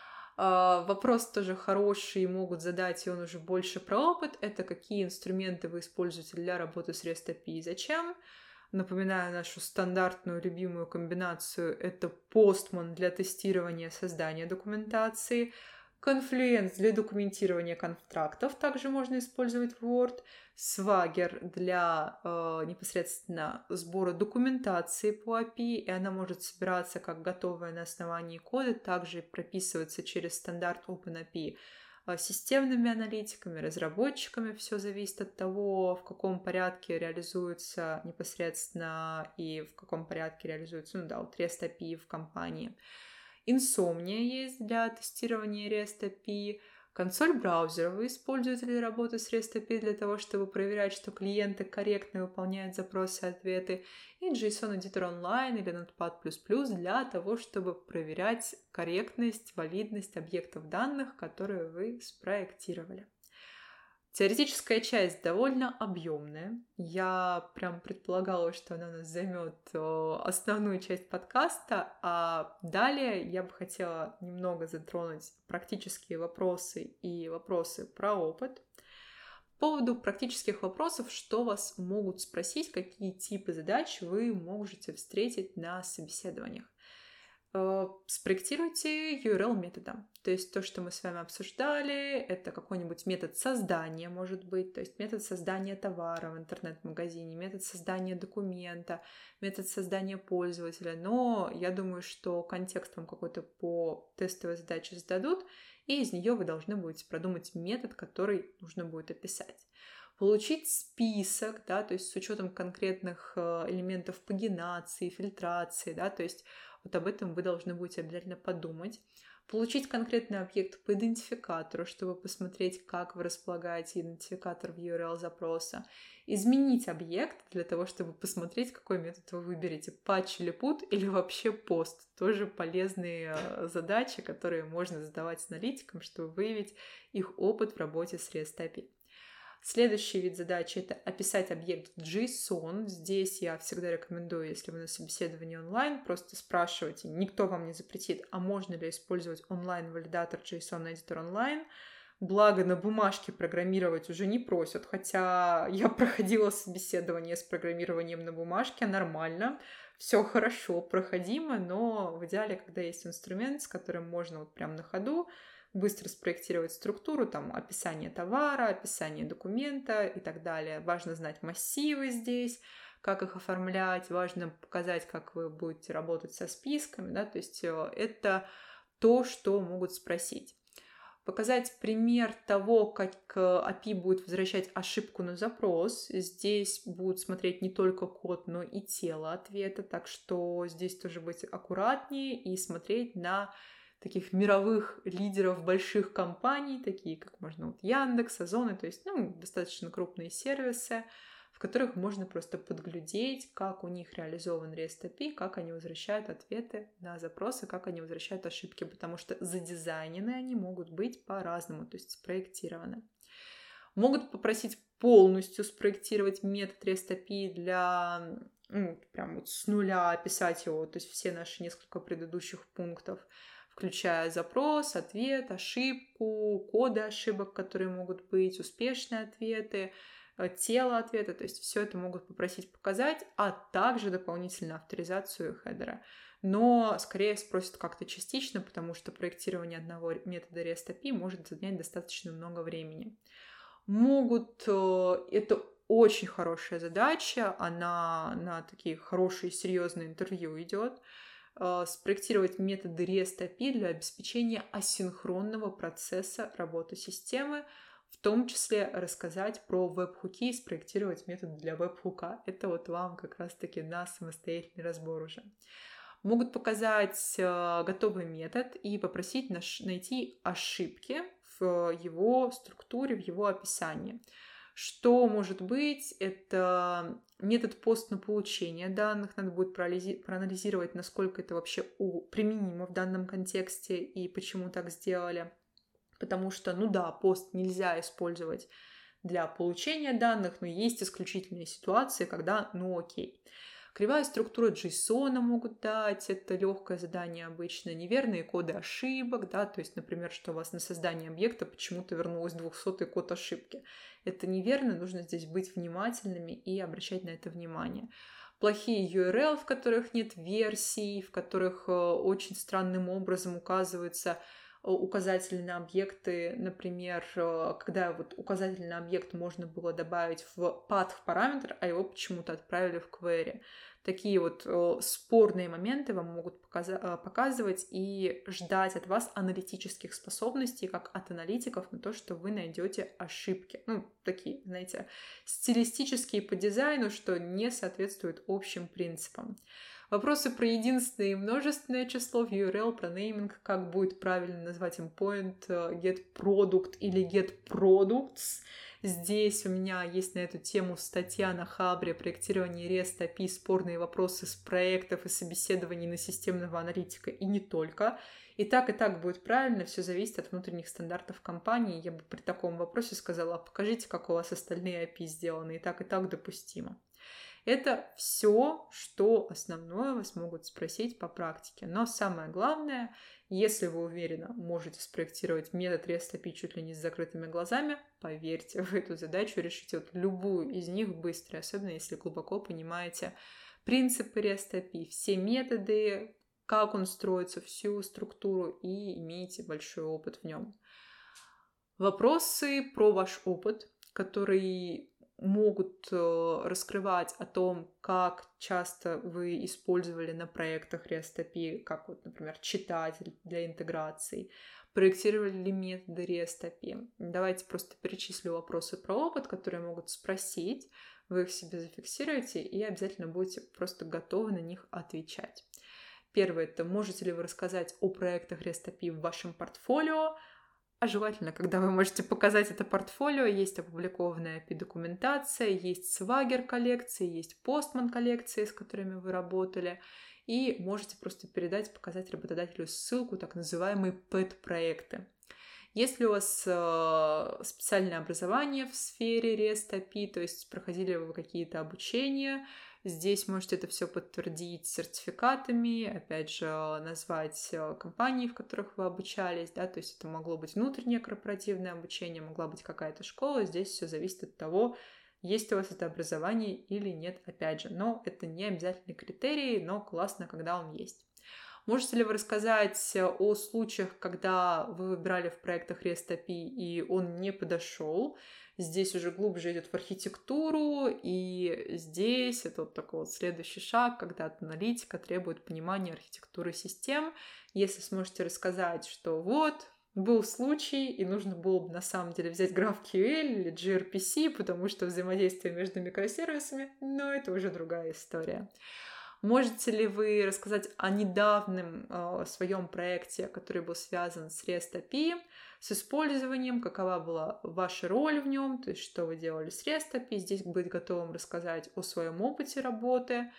Вопрос тоже хороший, могут задать, и он уже больше про опыт. Это какие инструменты вы используете для работы с REST API и зачем. Напоминаю нашу стандартную любимую комбинацию. Это Postman для тестирования создания документации, Confluence для документирования контрактов, также можно использовать Word, Swagger для непосредственно сбора документации по API, и она может собираться как готовая на основании кода, также прописываться через стандарт OpenAPI системными аналитиками, разработчиками. Все зависит от того, в каком порядке реализуется непосредственно и в каком порядке реализуется, REST API в компании. Insomnia есть для тестирования REST API. Консоль браузера вы используете для работы с REST API для того, чтобы проверять, что клиенты корректно выполняют запросы и ответы. И JSON Editor Online или Notepad++ для того, чтобы проверять корректность, валидность объектов данных, которые вы спроектировали. Теоретическая часть довольно объемная. Я прям предполагала, что она у нас займет основную часть подкаста, а далее я бы хотела немного затронуть практические вопросы и вопросы про опыт. По поводу практических вопросов, что вас могут спросить, какие типы задач вы можете встретить на собеседованиях. Спроектируйте URL методом. То есть то, что мы с вами обсуждали, это какой-нибудь метод создания, может быть, то есть метод создания товара в интернет-магазине, метод создания документа, метод создания пользователя. Но я думаю, что контекст вам какой-то по тестовой задаче зададут, и из нее вы должны будете продумать метод, который нужно будет описать. Получить список, да, то есть с учетом конкретных элементов пагинации, фильтрации, да, то есть вот об этом вы должны будете обязательно подумать. Получить конкретный объект по идентификатору, чтобы посмотреть, как вы располагаете идентификатор в URL запроса. Изменить объект для того, чтобы посмотреть, какой метод вы выберете. Патч или put или вообще пост. Тоже полезные задачи, которые можно задавать аналитикам, чтобы выявить их опыт в работе с REST API. Следующий вид задачи — это описать объект JSON. Здесь я всегда рекомендую, если вы на собеседовании онлайн, просто спрашивайте, никто вам не запретит, а можно ли использовать онлайн-валидатор JSON Editor онлайн. Благо, на бумажке программировать уже не просят, хотя я проходила собеседование с программированием на бумажке, нормально, все хорошо, проходимо, но в идеале, когда есть инструмент, с которым можно вот прям на ходу быстро спроектировать структуру, там, описание товара, описание документа и так далее. Важно знать массивы здесь, как их оформлять, важно показать, как вы будете работать со списками, да, то есть это то, что могут спросить. Показать пример того, как API будет возвращать ошибку на запрос. Здесь будут смотреть не только код, но и тело ответа, так что здесь тоже быть аккуратнее и смотреть на таких мировых лидеров больших компаний, такие как можно вот Яндекс, Озон, то есть достаточно крупные сервисы, в которых можно просто подглядеть, как у них реализован REST API, как они возвращают ответы на запросы, как они возвращают ошибки, потому что задизайнены они могут быть по-разному, то есть спроектированы. Могут попросить полностью спроектировать метод REST API для, прям вот с нуля описать его, то есть все наши несколько предыдущих пунктов, включая запрос, ответ, ошибку, коды ошибок, которые могут быть, успешные ответы, тело ответа, то есть все это могут попросить показать, а также дополнительную авторизацию хедера. Но скорее спросят как-то частично, потому что проектирование одного метода REST API может занять достаточно много времени. Это очень хорошая задача, она на такие хорошие серьезные интервью идет, спроектировать методы REST API для обеспечения асинхронного процесса работы системы, в том числе рассказать про веб-хуки и спроектировать метод для веб-хука. Это вот вам как раз-таки на самостоятельный разбор уже. Могут показать готовый метод и попросить найти ошибки в его структуре, в его описании. Что может быть? Это метод пост на получение данных. Надо будет проанализировать, насколько это вообще применимо в данном контексте и почему так сделали. Потому что, пост нельзя использовать для получения данных, но есть исключительные ситуации, когда, окей. Кривая структура JSON могут дать, это легкое задание обычно, неверные коды ошибок, да, то есть, например, что у вас на создание объекта почему-то вернулось 200-й код ошибки. Это неверно, нужно здесь быть внимательными и обращать на это внимание. Плохие URL, в которых нет версий, в которых очень странным образом указываются указатели на объекты, например, когда вот указатель на объект можно было добавить в path параметр, а его почему-то отправили в query. Такие вот спорные моменты вам могут показывать и ждать от вас аналитических способностей, как от аналитиков, на то, что вы найдете ошибки. Такие, знаете, стилистические по дизайну, что не соответствуют общим принципам. Вопросы про единственное и множественное число в URL, про нейминг, как будет правильно назвать endpoint, get product или get products. Здесь у меня есть на эту тему статья на Хабре «Проектирование REST API. Спорные вопросы с проектов и собеседований на системного аналитика» и не только. И так будет правильно, все зависит от внутренних стандартов компании. Я бы при таком вопросе сказала: покажите, как у вас остальные API сделаны, и так допустимо. Это все, что основное вас могут спросить по практике. Но самое главное, если вы уверенно можете спроектировать метод REST API чуть ли не с закрытыми глазами, поверьте, вы эту задачу решите любую из них быстро, особенно если глубоко понимаете принципы REST API, все методы, как он строится, всю структуру, и имеете большой опыт в нем. Вопросы про ваш опыт, которые могут раскрывать о том, как часто вы использовали на проектах REST API, как вот, например, читатель для интеграции, проектировали ли методы REST API. Давайте просто перечислю вопросы про опыт, которые могут спросить, вы их себе зафиксируете и обязательно будете просто готовы на них отвечать. Первое — это можете ли вы рассказать о проектах REST API в вашем портфолио, а желательно, когда вы можете показать это портфолио, есть опубликованная API-документация, есть Swagger коллекции, есть Postman коллекции, с которыми вы работали, и можете просто передать, показать работодателю ссылку, так называемые PET-проекты. Если у вас специальное образование в сфере REST API, то есть проходили вы какие-то обучения, здесь можете это все подтвердить сертификатами, опять же, назвать компании, в которых вы обучались, да, то есть это могло быть внутреннее корпоративное обучение, могла быть какая-то школа, здесь все зависит от того, есть у вас это образование или нет, опять же, но это не обязательный критерий, но классно, когда он есть. Можете ли вы рассказать о случаях, когда вы выбирали в проектах REST API и он не подошел? Здесь уже глубже идет в архитектуру, и здесь это вот такой вот следующий шаг, когда аналитика требует понимания архитектуры систем. Если сможете рассказать, что вот, был случай, и нужно было бы на самом деле взять GraphQL или gRPC, потому что взаимодействие между микросервисами, но это уже другая история. Можете ли вы рассказать о недавнем своем проекте, который был связан с REST API, с использованием, какова была ваша роль в нем, то есть что вы делали с REST API, здесь быть готовым рассказать о своем опыте работы,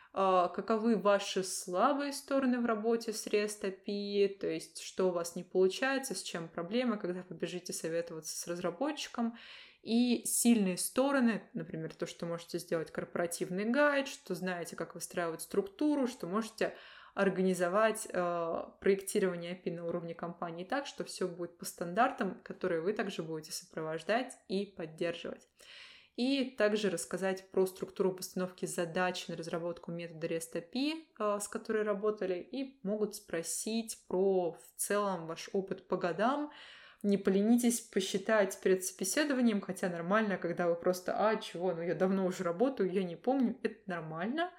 каковы ваши слабые стороны в работе с REST API, то есть что у вас не получается, с чем проблемы, когда побежите советоваться с разработчиком, и сильные стороны, например, то, что можете сделать корпоративный гайд, что знаете, как выстраивать структуру, что можете организовать проектирование API на уровне компании так, что все будет по стандартам, которые вы также будете сопровождать и поддерживать. И также рассказать про структуру постановки задач на разработку метода REST API, с которой работали, и могут спросить про в целом ваш опыт по годам. Не поленитесь посчитать перед собеседованием, хотя нормально, когда вы просто, я давно уже работаю, я не помню, это нормально.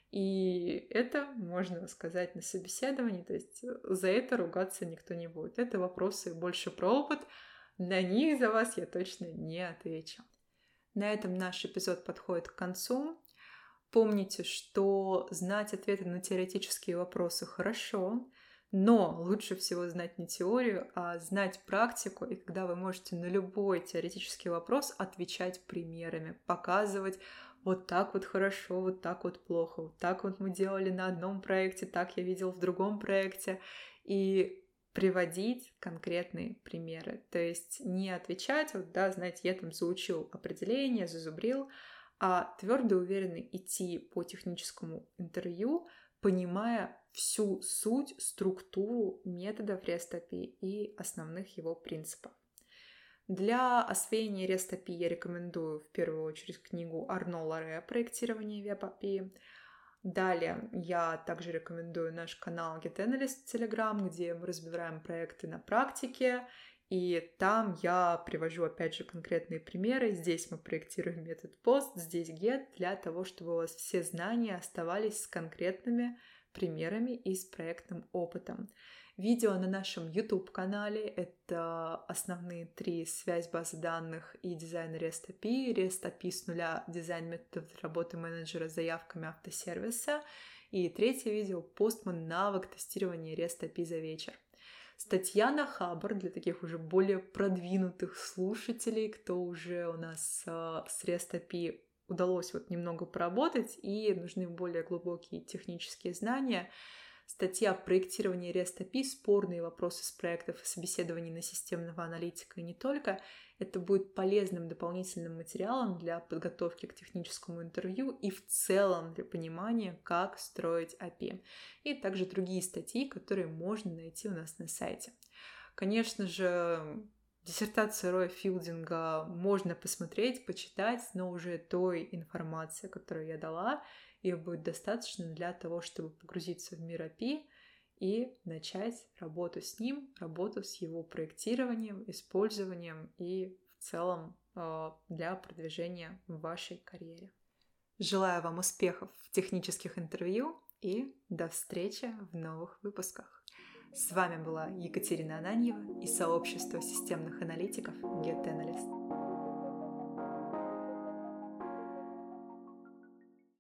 И это можно сказать на собеседовании, то есть за это ругаться никто не будет. Это вопросы больше про опыт, на них за вас я точно не отвечу. На этом наш эпизод подходит к концу. Помните, что знать ответы на теоретические вопросы хорошо, но лучше всего знать не теорию, а знать практику, и когда вы можете на любой теоретический вопрос отвечать примерами, показывать вот так вот хорошо, вот так вот плохо, вот так вот мы делали на одном проекте, так я видел в другом проекте, и приводить конкретные примеры. То есть не отвечать, знаете, я там заучил определение, зазубрил, а твердо и уверенно идти по техническому интервью, понимая всю суть, структуру методов REST API и основных его принципов. Для освоения REST API я рекомендую в первую очередь книгу Арно Ларе «Проектирование веб-API». Далее я также рекомендую наш канал GetAnalyst в Telegram, где мы разбираем проекты на практике, и там я привожу, опять же, конкретные примеры. Здесь мы проектируем метод POST, здесь GET, для того, чтобы у вас все знания оставались с конкретными примерами и с проектным опытом. Видео на нашем YouTube-канале — это основные 3: связь базы данных и дизайн REST API с нуля, дизайн методов работы менеджера с заявками автосервиса. И 3-е видео — Postman, навык тестирования REST API за вечер. Статья на Хабр для таких уже более продвинутых слушателей, кто уже у нас с REST API удалось немного поработать и нужны более глубокие технические знания. Статья «Проектирование REST API. Спорные вопросы с проектов и собеседований на системного аналитика» и не только. Это будет полезным дополнительным материалом для подготовки к техническому интервью и в целом для понимания, как строить API. И также другие статьи, которые можно найти у нас на сайте. Конечно же, диссертацию Роя Филдинга можно посмотреть, почитать, но уже той информации, которую я дала, ее будет достаточно для того, чтобы погрузиться в мир API и начать работу с ним, работу с его проектированием, использованием и в целом для продвижения в вашей карьере. Желаю вам успехов в технических интервью и до встречи в новых выпусках. С вами была Екатерина Ананьева и сообщество системных аналитиков GetAnalyst.